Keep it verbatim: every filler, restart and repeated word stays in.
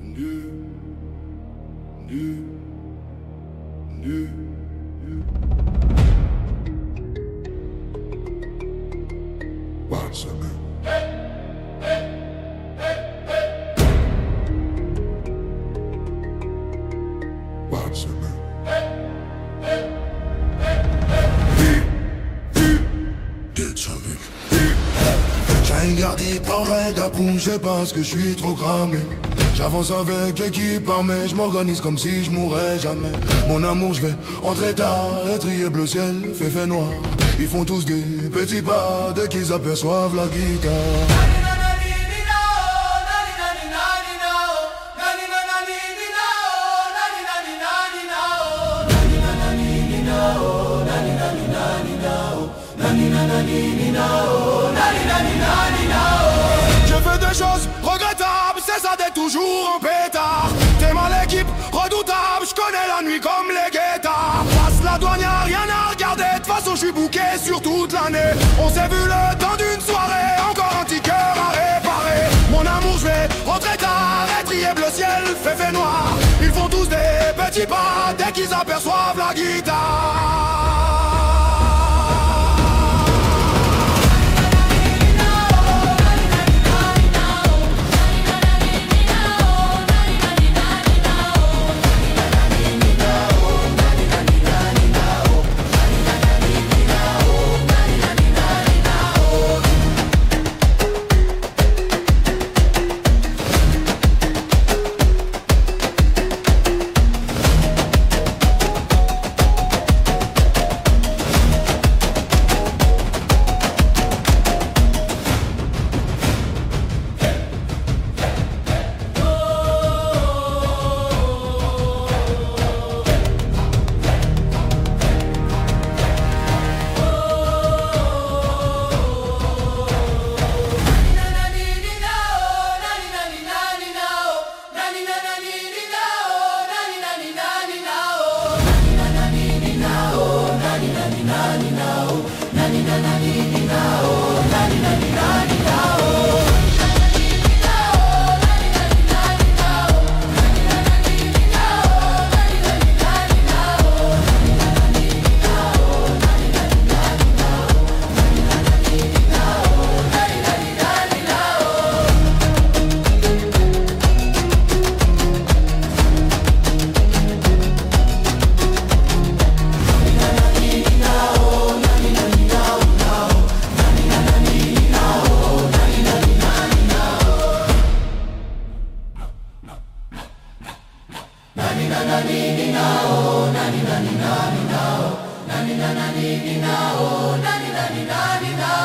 Je pense que je suis trop cramé. J'avance avec l'équipe armée, je m'organise comme si je mourrais jamais. Mon amour, je vais entrer tard, étrier bleu ciel, fait fait noir. Ils font tous des petits pas dès qu'ils aperçoivent la guitare. Chose regrettable, c'est ça d'être toujours en pétard. T'es mal équipe, redoutable, je connais la nuit comme les guettards. Passe la douane, y'a rien à regarder, de toute façon je suis bouqué sur toute l'année. On s'est vu le temps d'une soirée, encore un petit cœur à réparer. Mon amour, je vais rentrer tard, étrier bleu ciel, fait fait noir. Ils font tous des petits pas dès qu'ils aperçoivent la guitare. Nani nani nao, nani nani nani nao, nani nani nani nao.